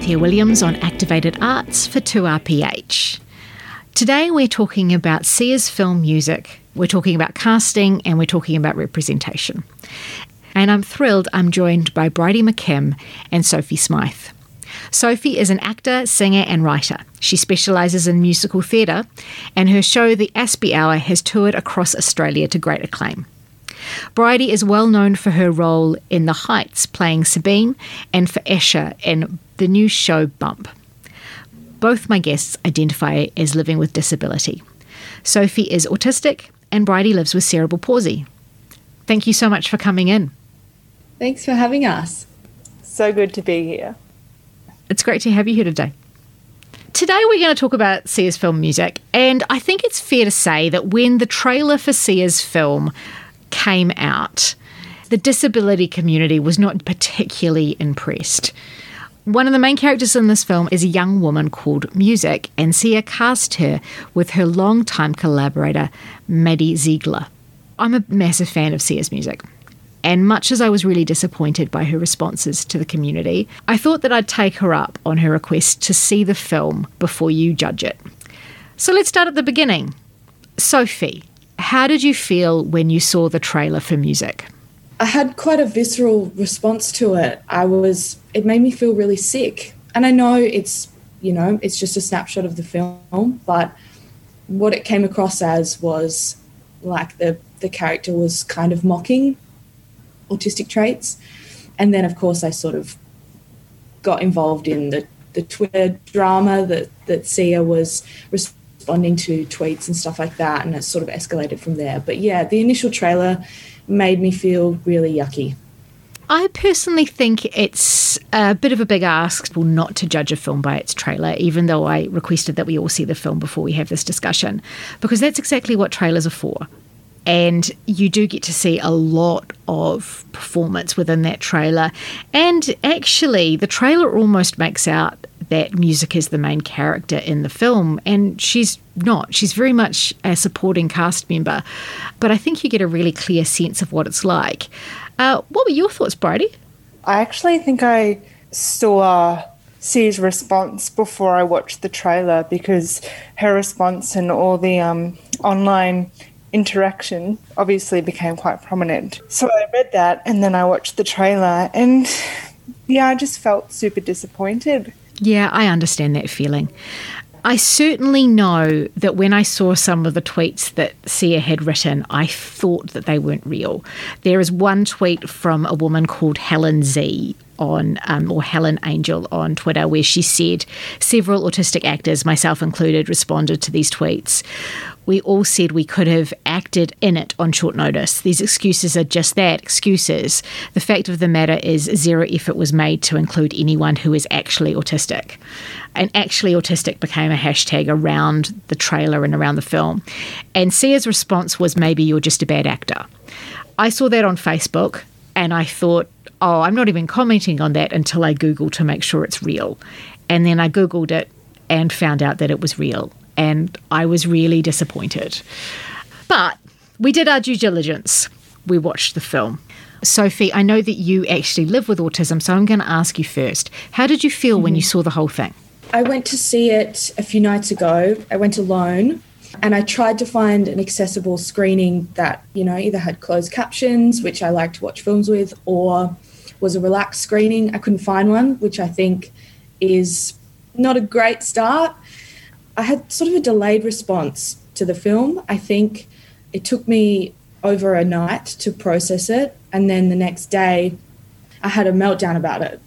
Cynthia Williams on Activated Arts for 2RPH. Today we're talking about Sia's film music, we're talking about casting, and we're talking about representation. And I'm thrilled I'm joined by Bridie McKim and Sophie Smythe. Sophie is an actor, singer and writer. She specialises in musical theatre, and her show The Aspie Hour has toured across Australia to great acclaim. Bridie is well known for her role in The Heights, playing Sabine, and for Esha in the new show Bump. Both my guests identify as living with disability. Sophie is autistic and Bridie lives with cerebral palsy. Thank you so much for coming in. Thanks for having us. So good to be here. It's great to have you here today. Today we're going to talk about Sia's film music, and I think it's fair to say that when the trailer for Sia's film came out, the disability community was not particularly impressed. One of the main characters in this film is a young woman called Music, and Sia cast her with her longtime collaborator, Maddie Ziegler. I'm a massive fan of Sia's music, and much as I was really disappointed by her responses to the community, I thought that I'd take her up on her request to see the film before you judge it. So let's start at the beginning. Sophie, how did you feel when you saw the trailer for Music? I had quite a visceral response to it. It made me feel really sick. And I know it's just a snapshot of the film, but what it came across as was like the character was kind of mocking autistic traits. And then, of course, I sort of got involved in the Twitter drama that Sia was responding to tweets and stuff like that, and it sort of escalated from there. But yeah, the initial trailer made me feel really yucky. I personally think it's a bit of a big ask not to judge a film by its trailer, even though I requested that we all see the film before we have this discussion, because that's exactly what trailers are for. And you do get to see a lot of performance within that trailer. And actually, the trailer almost makes out that Music is the main character in the film, and she's not. She's very much a supporting cast member. But I think you get a really clear sense of what it's like. What were your thoughts, Bridie? I actually think I saw Sia's response before I watched the trailer, because her response and all the online interaction obviously became quite prominent. So I read that and then I watched the trailer, and yeah, I just felt super disappointed. Yeah, I understand that feeling. I certainly know that when I saw some of the tweets that Sia had written, I thought that they weren't real. There is one tweet from a woman called Helen Z on, or Helen Angel on Twitter, where she said, several autistic actors, myself included, responded to these tweets. We all said we could have acted in it on short notice. These excuses are just that, excuses. The fact of the matter is zero effort was made to include anyone who is actually autistic. And actually autistic became a hashtag around the trailer and around the film. And Sia's response was, maybe you're just a bad actor. I saw that on Facebook and I thought, oh, I'm not even commenting on that until I Googled to make sure it's real. And then I Googled it and found out that it was real. And I was really disappointed. But we did our due diligence. We watched the film. Sophie, I know that you actually live with autism, so I'm going to ask you first. How did you feel when you saw the whole thing? I went to see it a few nights ago. I went alone, and I tried to find an accessible screening that, either had closed captions, which I like to watch films with, or was a relaxed screening. I couldn't find one, which I think is not a great start. I had sort of a delayed response to the film. I think it took me over a night to process it, and then the next day I had a meltdown about it.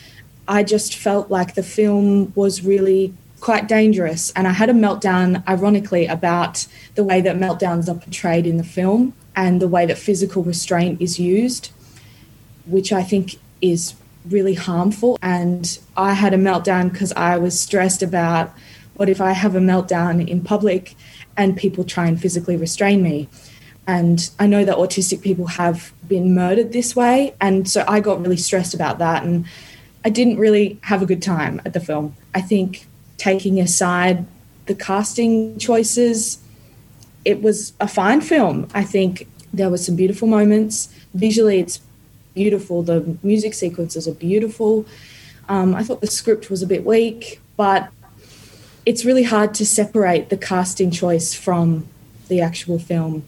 I just felt like the film was really quite dangerous, and I had a meltdown, ironically, about the way that meltdowns are portrayed in the film and the way that physical restraint is used, which I think is really harmful. And I had a meltdown because I was stressed about, what if I have a meltdown in public and people try and physically restrain me? And I know that autistic people have been murdered this way. And so I got really stressed about that. And I didn't really have a good time at the film. I think taking aside the casting choices, it was a fine film. I think there were some beautiful moments. Visually, it's beautiful. The music sequences are beautiful. I thought the script was a bit weak, but it's really hard to separate the casting choice from the actual film.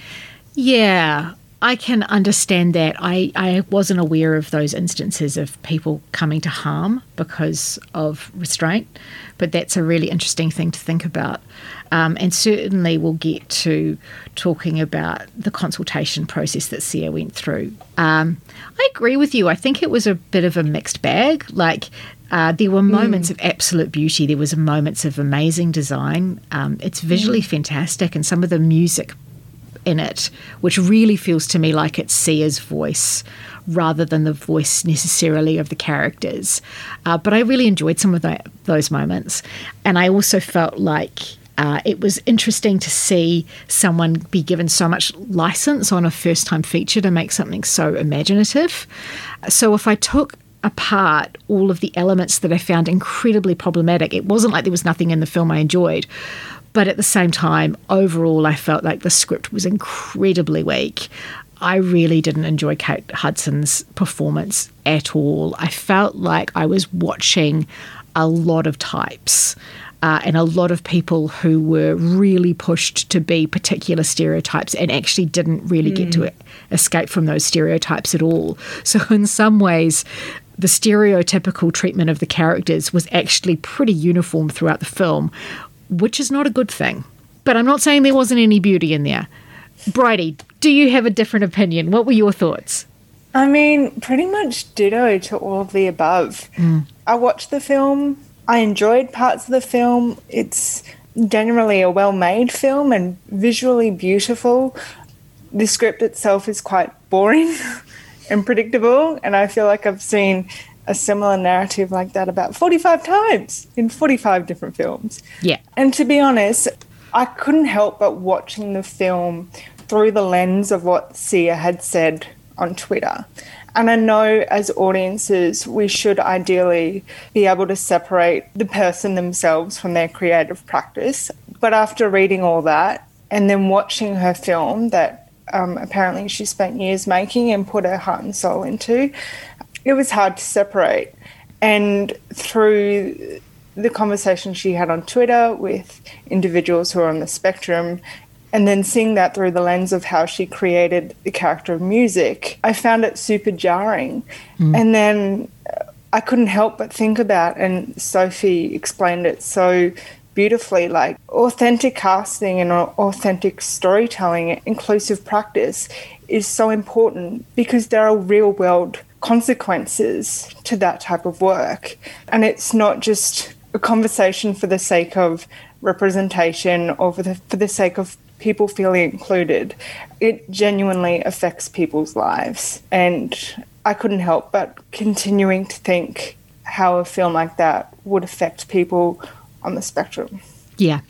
Yeah, I can understand that. I wasn't aware of those instances of people coming to harm because of restraint, but that's a really interesting thing to think about. And certainly we'll get to talking about the consultation process that Sia went through. I agree with you. I think it was a bit of a mixed bag. Like, there were moments of absolute beauty. There was moments of amazing design. It's visually fantastic, and some of the music in it, which really feels to me like it's Sia's voice rather than the voice necessarily of the characters. But I really enjoyed some of those moments. And I also felt like it was interesting to see someone be given so much license on a first-time feature to make something so imaginative. So if I took apart all of the elements that I found incredibly problematic, it wasn't like there was nothing in the film I enjoyed. But at the same time, overall, I felt like the script was incredibly weak. I really didn't enjoy Kate Hudson's performance at all. I felt like I was watching a lot of types and a lot of people who were really pushed to be particular stereotypes and actually didn't really get to escape from those stereotypes at all. So in some ways, the stereotypical treatment of the characters was actually pretty uniform throughout the film, which is not a good thing. But I'm not saying there wasn't any beauty in there. Bridie, do you have a different opinion? What were your thoughts? I mean, pretty much ditto to all of the above. I watched the film. I enjoyed parts of the film. It's generally a well-made film and visually beautiful. The script itself is quite boring and predictable, and I feel like I've seen a similar narrative like that about 45 times in 45 different films. Yeah. And to be honest, I couldn't help but watching the film through the lens of what Sia had said on Twitter. And I know as audiences, we should ideally be able to separate the person themselves from their creative practice. But after reading all that and then watching her film that apparently she spent years making and put her heart and soul into, it was hard to separate. And through the conversation she had on Twitter with individuals who are on the spectrum, and then seeing that through the lens of how she created the character of music, I found it super jarring. And then I couldn't help but think about, and Sophie explained it so beautifully, like authentic casting and authentic storytelling, inclusive practice is so important because there are real world consequences to that type of work. And it's not just a conversation for the sake of representation or for the sake of people feeling included. It genuinely affects people's lives. And I couldn't help but continuing to think how a film like that would affect people on the spectrum. Yeah.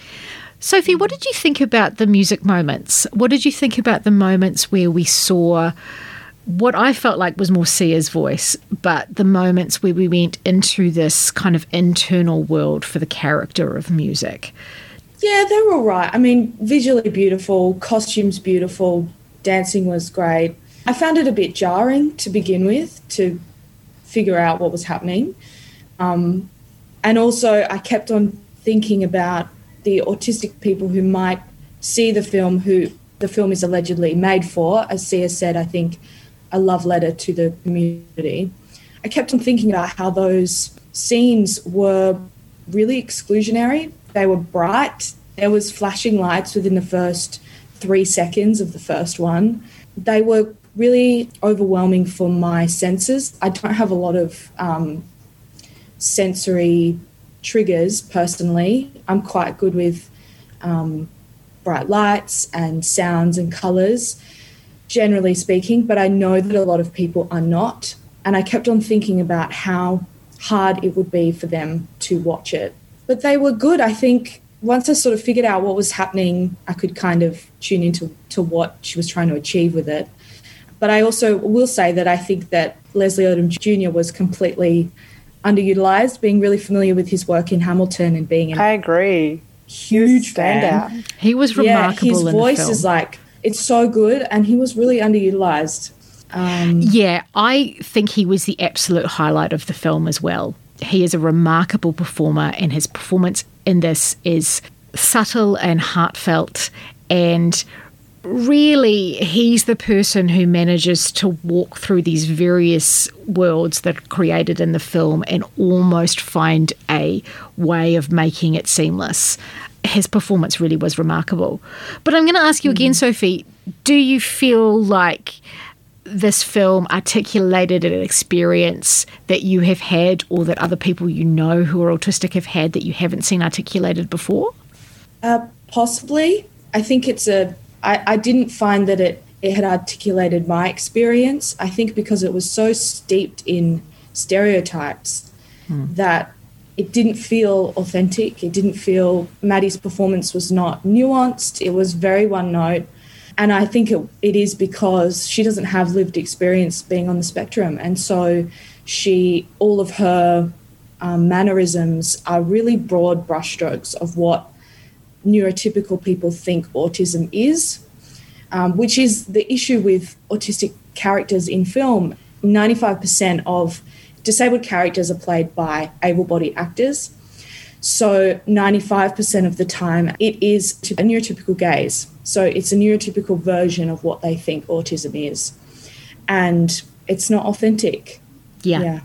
Sophie, what did you think about the music moments? What did you think about the moments where we saw what I felt like was more Sia's voice, but the moments where we went into this kind of internal world for the character of music? Yeah, they were all right. I mean, visually beautiful, costumes beautiful, dancing was great. I found it a bit jarring to begin with to figure out what was happening. And also I kept on thinking about the autistic people who might see the film, who the film is allegedly made for. As Sia said, I think a love letter to the community. I kept on thinking about how those scenes were really exclusionary. They were bright. There was flashing lights within the first 3 seconds of the first one. They were really overwhelming for my senses. I don't have a lot of sensory triggers personally. I'm quite good with bright lights and sounds and colours, generally speaking, but I know that a lot of people are not. And I kept on thinking about how hard it would be for them to watch it. But they were good. I think once I sort of figured out what was happening, I could kind of tune into what she was trying to achieve with it. But I also will say that I think that Leslie Odom Jr. was completely underutilised, being really familiar with his work in Hamilton and being I agree. Huge standout. He was remarkable in the film. His voice is like, it's so good, and he was really underutilised. Yeah, I think he was the absolute highlight of the film as well. He is a remarkable performer, and his performance in this is subtle and heartfelt, and really he's the person who manages to walk through these various worlds that are created in the film and almost find a way of making it seamless. His performance really was remarkable. But I'm going to ask you again, Sophie, do you feel like this film articulated an experience that you have had or that other people you know who are autistic have had that you haven't seen articulated before? Possibly. I think I didn't find that it had articulated my experience. I think because it was so steeped in stereotypes that it didn't feel authentic. It didn't feel, Maddie's performance was not nuanced. It was very one note. And I think it is because she doesn't have lived experience being on the spectrum. And so all of her mannerisms are really broad brushstrokes of what neurotypical people think autism is, which is the issue with autistic characters in film. 95% of disabled characters are played by able-bodied actors. So 95% of the time it is a neurotypical gaze. So it's a neurotypical version of what they think autism is. And it's not authentic. Yeah.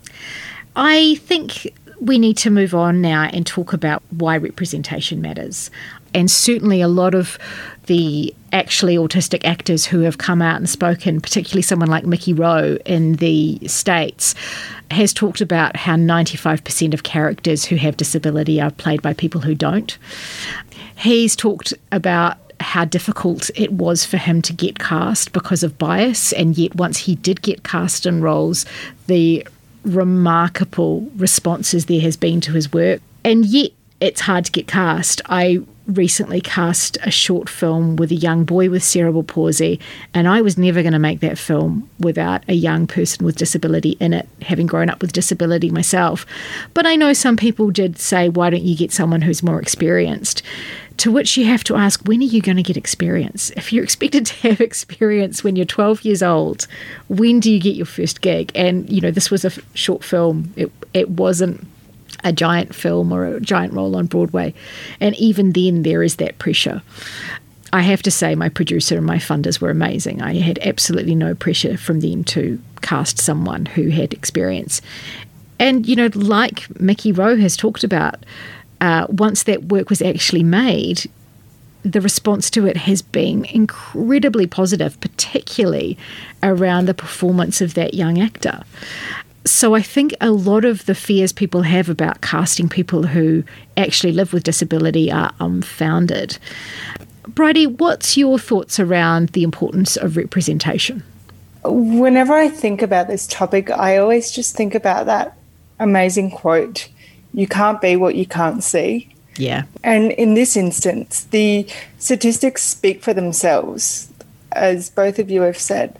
I think we need to move on now and talk about why representation matters. And certainly a lot of the actually autistic actors who have come out and spoken, particularly someone like Mickey Rowe in the States, has talked about how 95% of characters who have disability are played by people who don't. He's talked about how difficult it was for him to get cast because of bias, and yet once he did get cast in roles, the remarkable responses there has been to his work. And yet it's hard to get cast. I recently cast a short film with a young boy with cerebral palsy, and I was never going to make that film without a young person with disability in it, having grown up with disability myself. But I know some people did say, why don't you get someone who's more experienced? To which you have to ask, when are you going to get experience? If you're expected to have experience when you're 12 years old, when do you get your first gig? And, you know, this was a short film. It wasn't a giant film or a giant role on Broadway. And even then, there is that pressure. I have to say my producer and my funders were amazing. I had absolutely no pressure from them to cast someone who had experience. And, you know, like Mickey Rowe has talked about, once that work was actually made, the response to it has been incredibly positive, particularly around the performance of that young actor. So I think a lot of the fears people have about casting people who actually live with disability are unfounded. Bridie, what's your thoughts around the importance of representation? Whenever I think about this topic, I always just think about that amazing quote, "You can't be what you can't see." Yeah. And in this instance, the statistics speak for themselves. As both of you have said,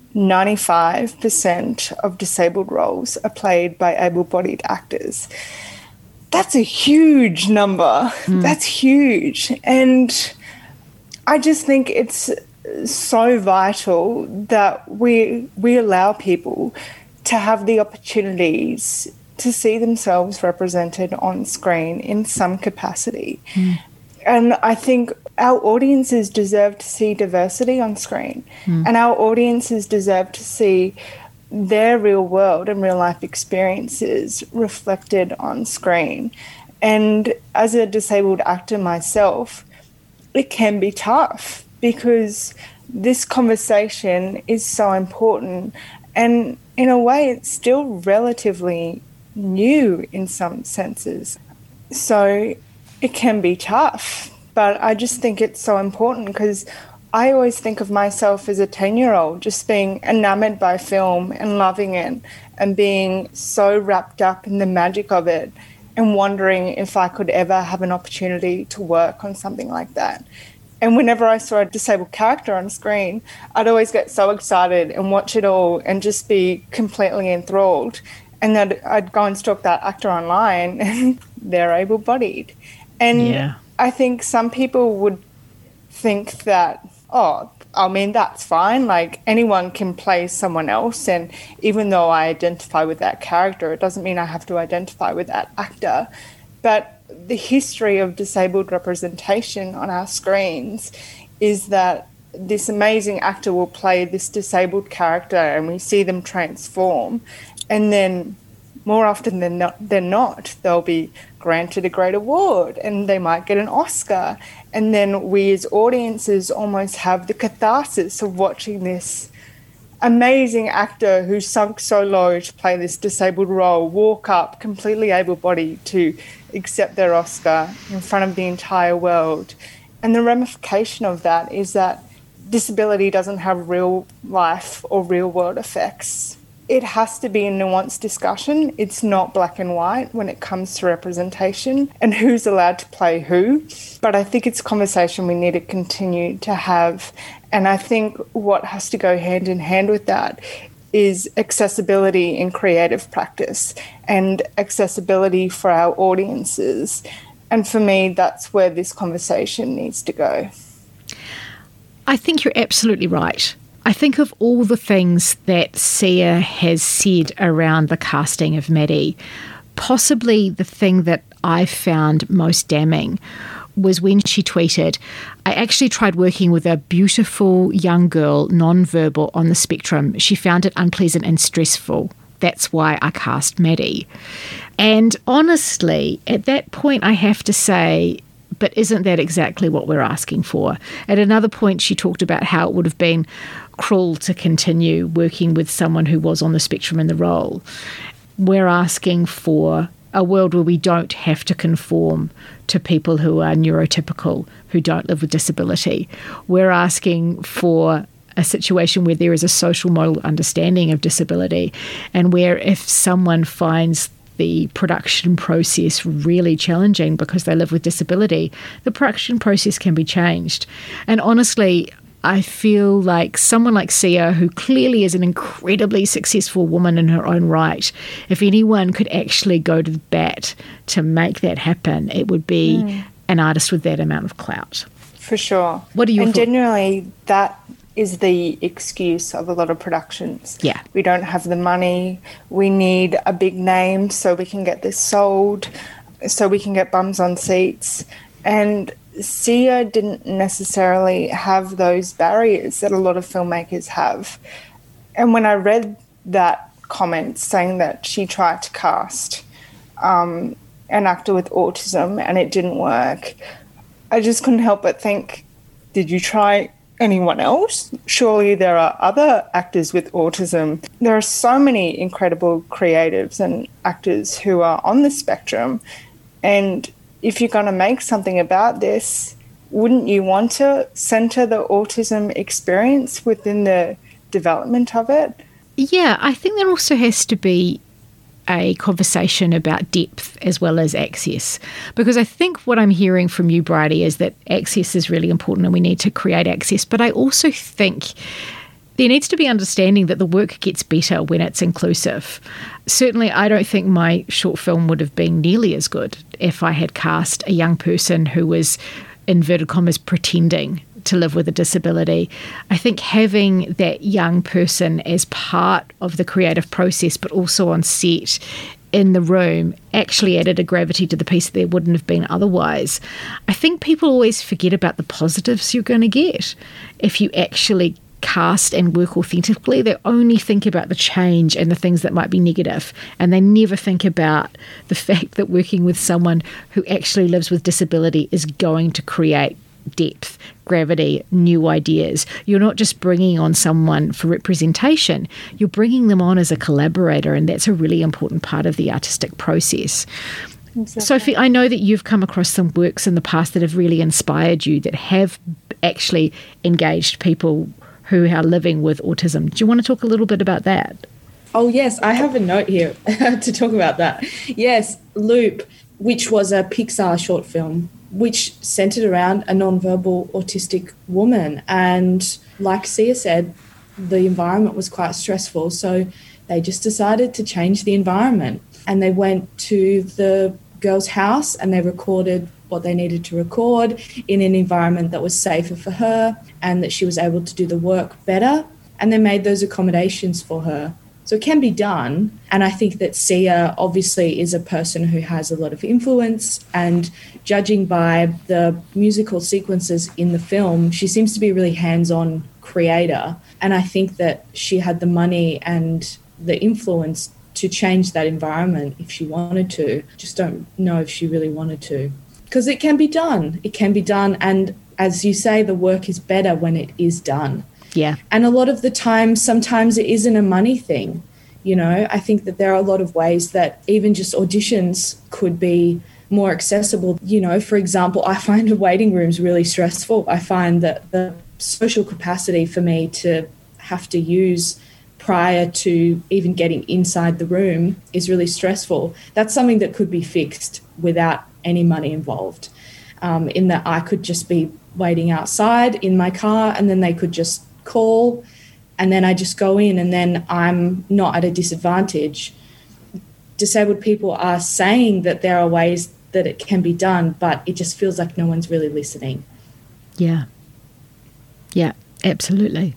95% of disabled roles are played by able-bodied actors. That's a huge number. That's huge. And I just think it's so vital that we allow people to have the opportunities to see themselves represented on screen in some capacity. And I think our audiences deserve to see diversity on screen, and our audiences deserve to see their real world and real life experiences reflected on screen. And as a disabled actor myself, it can be tough because this conversation is so important, and in a way it's still relatively new in some senses. So it can be tough, but I just think it's so important because I always think of myself as a 10-year-old just being enamored by film and loving it and being so wrapped up in the magic of it and wondering if I could ever have an opportunity to work on something like that. And whenever I saw a disabled character on screen, I'd always get so excited and watch it all and just be completely enthralled. And then I'd go and stalk that actor online and they're able-bodied. And I think some people would think that, oh, I mean, that's fine. Like, anyone can play someone else. And even though I identify with that character, it doesn't mean I have to identify with that actor. But the history of disabled representation on our screens is that this amazing actor will play this disabled character and we see them transform. And then more often than not, they'll be granted a great award and they might get an Oscar. And then we as audiences almost have the catharsis of watching this amazing actor who's sunk so low to play this disabled role walk up completely able-bodied to accept their Oscar in front of the entire world. And the ramification of that is that disability doesn't have real life or real world effects. It has to be a nuanced discussion. It's not black and white when it comes to representation and who's allowed to play who. But I think it's a conversation we need to continue to have. And I think what has to go hand in hand with that is accessibility in creative practice and accessibility for our audiences. And for me, that's where this conversation needs to go. I think you're absolutely right. I think of all the things that Sia has said around the casting of Maddie, possibly the thing that I found most damning was when she tweeted, "I actually tried working with a beautiful young girl, non-verbal, on the spectrum. She found it unpleasant and stressful. That's why I cast Maddie." And honestly, at that point, I have to say, but isn't that exactly what we're asking for? At another point, she talked about how it would have been cruel to continue working with someone who was on the spectrum in the role. We're asking for a world where we don't have to conform to people who are neurotypical, who don't live with disability. We're asking for a situation where there is a social model understanding of disability, and where if someone finds the production process really challenging because they live with disability, the production process can be changed. And honestly, I feel like someone like Sia, who clearly is an incredibly successful woman in her own right, if anyone could actually go to the bat to make that happen, it would be an artist with that amount of clout. For sure. What do you And generally, that is the excuse of a lot of productions. Yeah. We don't have the money. We need a big name so we can get this sold, so we can get bums on seats. And Sia didn't necessarily have those barriers that a lot of filmmakers have. And when I read that comment saying that she tried to cast an actor with autism and it didn't work, I just couldn't help but think, did you try anyone else? Surely there are other actors with autism. There are so many incredible creatives and actors who are on the spectrum. And if you're going to make something about this, wouldn't you want to centre the autism experience within the development of it? Yeah, I think there also has to be a conversation about depth as well as access, because I think what I'm hearing from you, Bridie, is that access is really important and we need to create access. But I also think there needs to be understanding that the work gets better when it's inclusive. Certainly, I don't think my short film would have been nearly as good if I had cast a young person who was, inverted commas, pretending to live with a disability. I think having that young person as part of the creative process, but also on set in the room, actually added a gravity to the piece that there wouldn't have been otherwise. I think people always forget about the positives you're going to get if you actually cast and work authentically. They only think about the change and the things that might be negative, and they never think about the fact that working with someone who actually lives with disability is going to create depth, gravity, new ideas. You're not just bringing on someone for representation, you're bringing them on as a collaborator, and that's a really important part of the artistic process. Exactly. Sophie, I know that you've come across some works in the past that have really inspired you, that have actually engaged people who are living with autism. Do you want to talk a little bit about that? Oh, yes, I have a note here to talk about that. Yes, Loop, which was a Pixar short film, which centered around a nonverbal autistic woman. And like Sia said, the environment was quite stressful. So they just decided to change the environment. And they went to the girl's house and they recorded what they needed to record in an environment that was safer for her and that she was able to do the work better, and they made those accommodations for her. So it can be done, and I think that Sia obviously is a person who has a lot of influence, and judging by the musical sequences in the film, she seems to be a really hands-on creator, and I think that she had the money and the influence to change that environment if she wanted to. Just don't know if she really wanted to. Because it can be done. It can be done. And as you say, the work is better when it is done. Yeah. And a lot of the time, sometimes it isn't a money thing. You know, I think that there are a lot of ways that even just auditions could be more accessible. You know, for example, I find waiting rooms really stressful. I find that the social capacity for me to have to use prior to even getting inside the room is really stressful. That's something that could be fixed without any money involved, in that I could just be waiting outside in my car and then they could just call and then I just go in and then I'm not at a disadvantage. Disabled people are saying that there are ways that it can be done, but it just feels like no one's really listening. Yeah. Yeah, absolutely.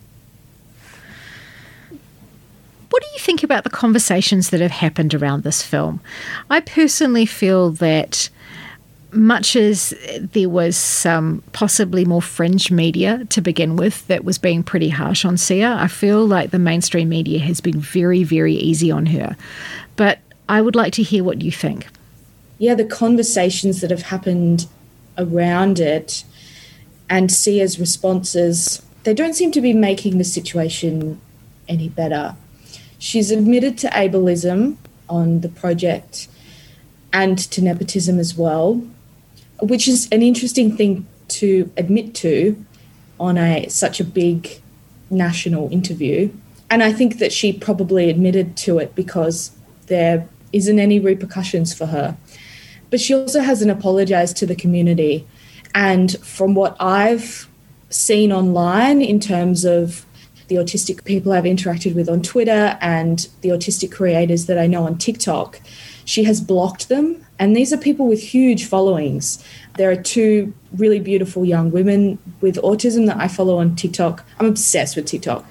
What do you think about the conversations that have happened around this film? I personally feel that much as there was some possibly more fringe media to begin with that was being pretty harsh on Sia, I feel like the mainstream media has been very, very easy on her. But I would like to hear what you think. Yeah, the conversations that have happened around it and Sia's responses, they don't seem to be making the situation any better. She's admitted to ableism on the project and to nepotism as well, which is an interesting thing to admit to on such a big national interview. And I think that she probably admitted to it because there isn't any repercussions for her. But she also hasn't apologised to the community. And from what I've seen online in terms of the autistic people I've interacted with on Twitter and the autistic creators that I know on TikTok, she has blocked them. And these are people with huge followings. There are two really beautiful young women with autism that I follow on TikTok. I'm obsessed with TikTok,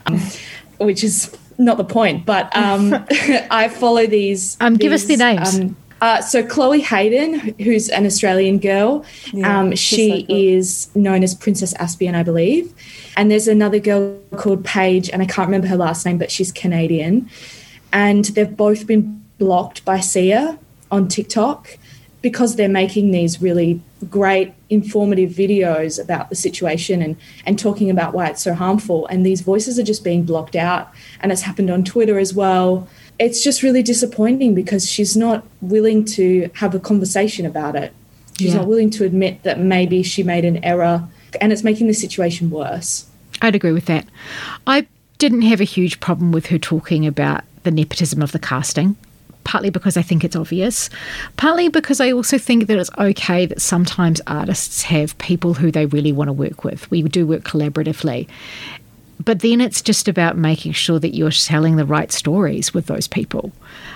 which is not the point, but I follow these. Give us their names. So Chloe Hayden, who's an Australian girl, she is known as Princess Aspian, I believe. And there's another girl called Paige, and I can't remember her last name, but she's Canadian. And they've both been blocked by Sia on TikTok because they're making these really great informative videos about the situation and talking about why it's so harmful. And these voices are just being blocked out. And it's happened on Twitter as well. It's just really disappointing because she's not willing to have a conversation about it. She's not willing to admit that maybe she made an error, and it's making the situation worse. I'd agree with that. I didn't have a huge problem with her talking about the nepotism of the casting, partly because I think it's obvious, partly because I also think that it's okay that sometimes artists have people who they really want to work with. We do work collaboratively. But then it's just about making sure that you're telling the right stories with those people.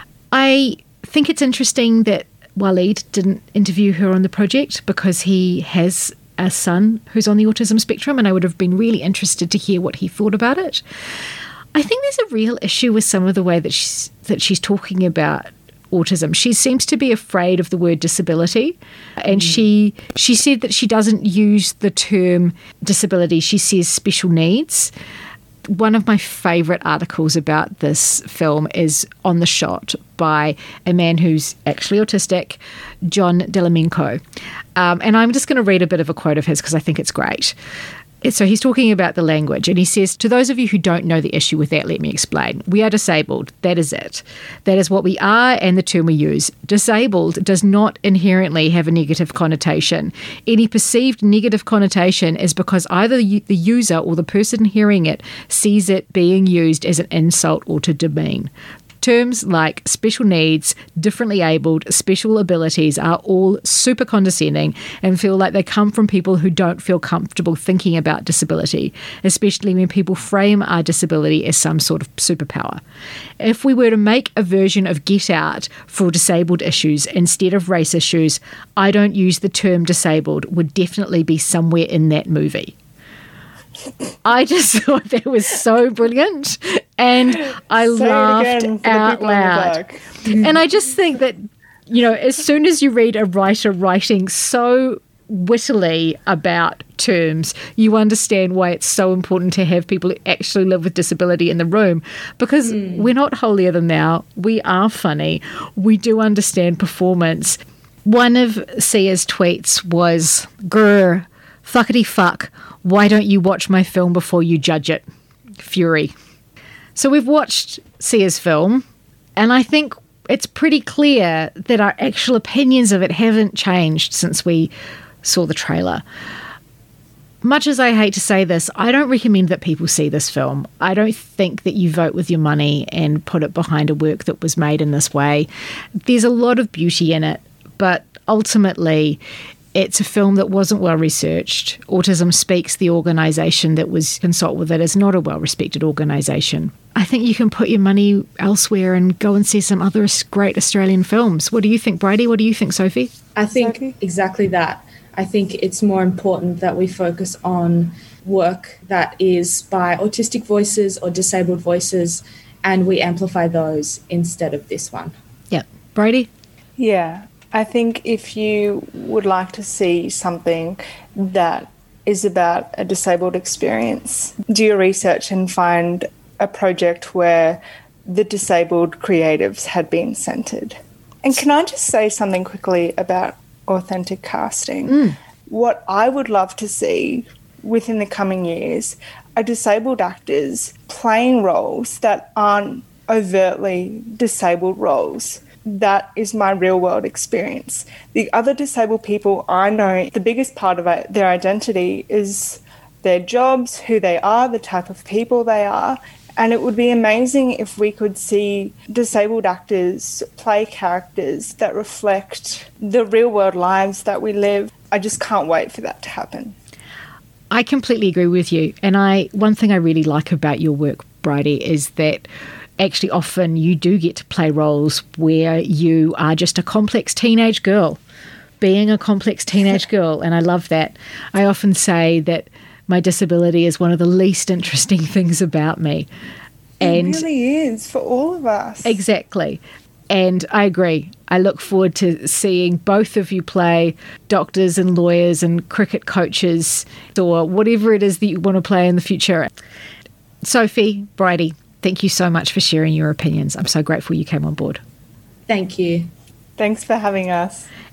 I think it's interesting that Waleed didn't interview her on the project because he has a son who's on the autism spectrum, and I would have been really interested to hear what he thought about it. I think there's a real issue with some of the way that she's talking about autism. She seems to be afraid of the word disability, and she said that she doesn't use the term disability. She says special needs. One of my favourite articles about this film is On the Shot by a man who's actually autistic, John Delamenco. And I'm just going to read a bit of a quote of his because I think it's great. So he's talking about the language, and he says, "To those of you who don't know the issue with that, let me explain. We are disabled. That is it. That is what we are and the term we use. Disabled does not inherently have a negative connotation. Any perceived negative connotation is because either the user or the person hearing it sees it being used as an insult or to demean." Terms like special needs, differently abled, special abilities are all super condescending and feel like they come from people who don't feel comfortable thinking about disability, especially when people frame our disability as some sort of superpower. If we were to make a version of Get Out for disabled issues instead of race issues, I don't use the term disabled would definitely be somewhere in that movie. I just thought that was so brilliant, and I laughed out loud. And I just think that, you know, as soon as you read a writer writing so wittily about terms, you understand why it's so important to have people who actually live with disability in the room, because we're not holier than thou. We are funny. We do understand performance. One of Sia's tweets was, "Grr, fuckity fuck. Why don't you watch my film before you judge it? Fury." So we've watched Sia's film, and I think it's pretty clear that our actual opinions of it haven't changed since we saw the trailer. Much as I hate to say this, I don't recommend that people see this film. I don't think that you vote with your money and put it behind a work that was made in this way. There's a lot of beauty in it, but ultimately it's a film that wasn't well researched. Autism Speaks, the organisation that was consulted with it, is not a well-respected organisation. I think you can put your money elsewhere and go and see some other great Australian films. What do you think, Bridie? What do you think, Sophie? I think exactly that. I think it's more important that we focus on work that is by autistic voices or disabled voices, and we amplify those instead of this one. Yep. Bridie? Yeah. I think if you would like to see something that is about a disabled experience, do your research and find a project where the disabled creatives had been centred. And can I just say something quickly about authentic casting? What I would love to see within the coming years are disabled actors playing roles that aren't overtly disabled roles. That is my real world experience. The other disabled people I know, the biggest part of their identity is their jobs, who they are, the type of people they are. And it would be amazing if we could see disabled actors play characters that reflect the real world lives that we live. I just can't wait for that to happen. I completely agree with you. And one thing I really like about your work, Bridie, is that actually often you do get to play roles where you are just a complex teenage girl, being a complex teenage girl, and I love that. I often say that my disability is one of the least interesting things about me. And it really is, for all of us. Exactly. And I agree. I look forward to seeing both of you play doctors and lawyers and cricket coaches or whatever it is that you want to play in the future. Sophie, Bridie, thank you so much for sharing your opinions. I'm so grateful you came on board. Thank you. Thanks for having us.